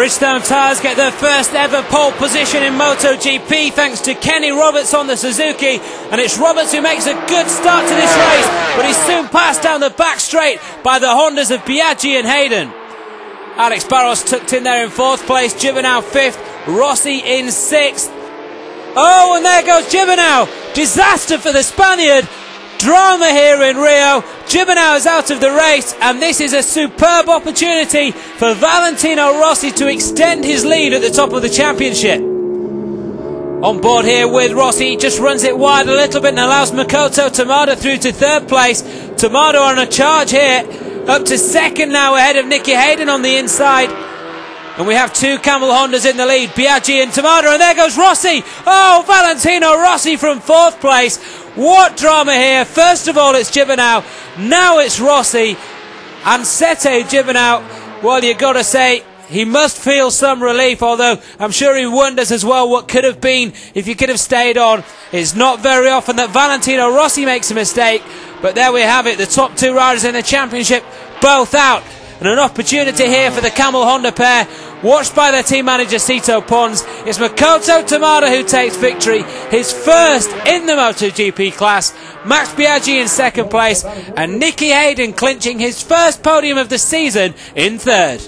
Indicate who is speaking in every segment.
Speaker 1: Bridgestone Tyres get their first ever pole position in MotoGP thanks to Kenny Roberts on the Suzuki, and it's Roberts who makes a good start to this race, but he's soon passed down the back straight by the Hondas of Biaggi and Hayden. Alex Barros tucked in there in 4th place, Gibernau 5th, Rossi in 6th. Oh, and there goes Gibernau! Disaster for the Spaniard! Drama here in Rio. Gibernau is out of the race, and this is a superb opportunity for Valentino Rossi to extend his lead at the top of the championship. On board here with Rossi, he just runs it wide a little bit and allows Makoto Tamada through to 3rd place. Tamada on a charge here, up to 2nd now ahead of Nicky Hayden on the inside. And we have 2 Camel Hondas in the lead, Biaggi and Tamada, and there goes Rossi! Oh, Valentino Rossi from 4th place. What drama here. First of all it's Gibernau, now it's Rossi, and Sete Gibernau, well, you've got to say he must feel some relief, although I'm sure he wonders as well what could have been if he could have stayed on. It's not very often that Valentino Rossi makes a mistake, but there we have it, the top 2 riders in the championship both out. And an opportunity here for the Camel Honda pair, watched by their team manager Sito Pons. It's Makoto Tamada who takes victory, his first in the MotoGP class. Max Biaggi in 2nd place, and Nicky Hayden clinching his first podium of the season in 3rd.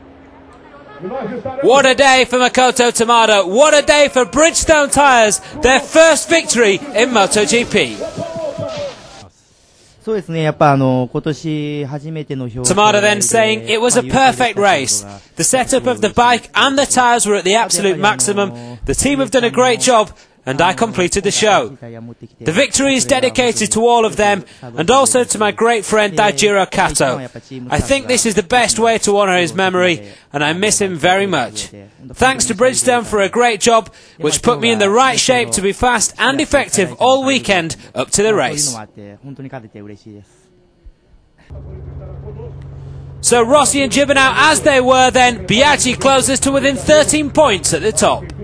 Speaker 1: What a day for Makoto Tamada, what a day for Bridgestone Tyres, their first victory in MotoGP. Tamada then saying it was a perfect race. The setup of the bike and the tyres were at the absolute maximum. The team have done a great job, and I completed the show. The victory is dedicated to all of them, and also to my great friend Daijiro Kato. I think this is the best way to honour his memory, and I miss him very much. Thanks to Bridgestone for a great job, which put me in the right shape to be fast and effective all weekend up to the race. So Rossi and Gibernau as they were then, Biaggi closes to within 13 points at the top.